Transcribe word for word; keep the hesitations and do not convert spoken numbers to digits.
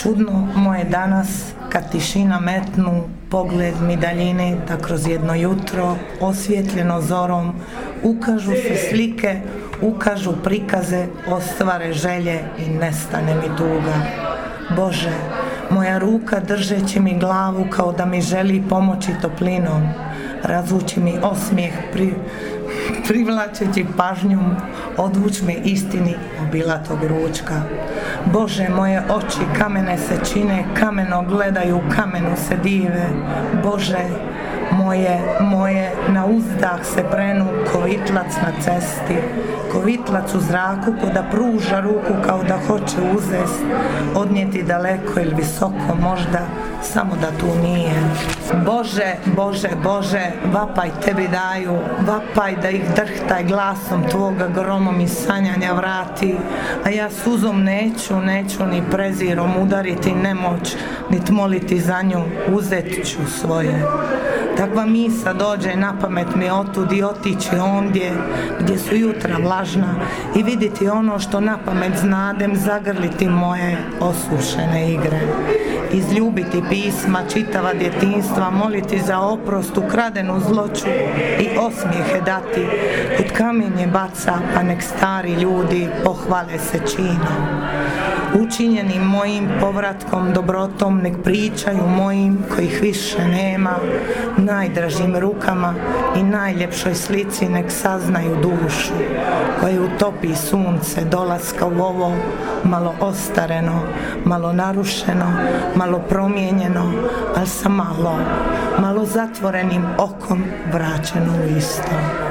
Čudno moje danas, kad tišina metnu pogled mi daljine, da kroz jedno jutro, osvjetljeno zorom, ukažu se slike, ukažu prikaze, ostvare želje i nestane mi tuga. Bože, moja ruka držeći mi glavu kao da mi želi pomoći toplinom, razvuči mi osmijeh, pri, privlačeći pažnjom, odvuč me istini obilatog ručka. Bože, moje oči kamene se čine, kameno gledaju, kamenu se dive. Bože, moje, moje na uzdah se prenu ko vitlac na cesti, ko vitlac u zraku, ko da pruža ruku kao da hoće uzest, odnijeti daleko ili visoko možda, samo da tu nije. Bože, Bože, Bože, vapaj tebi daju, vapaj da ih drhtaj glasom tvoga gromom i sanjanja vrati, a ja suzom neću, neću ni prezirom udariti nemoć, nit moliti za nju, uzet ću svoje. Takva misa dođe na pamet mi otud i otići ondje gdje su jutra vlažna i vidjeti ono što na pamet znadem, zagrliti moje osušene igre. Izljubiti pisma, čitava djetinstva, moliti za oprost, ukradenu zloću i osmijehe dati, kud kamenje baca, pa nek stari ljudi pohvale se činom. Učinjenim mojim povratkom, dobrotom, nek pričaju mojim kojih više nema, najdražim rukama i najljepšoj slici nek saznaju dušu, koju utopi sunce dolaska u ovo malo ostareno, malo narušeno, malo promijenjeno, ali sa malo, malo zatvorenim okom vraćeno u isto.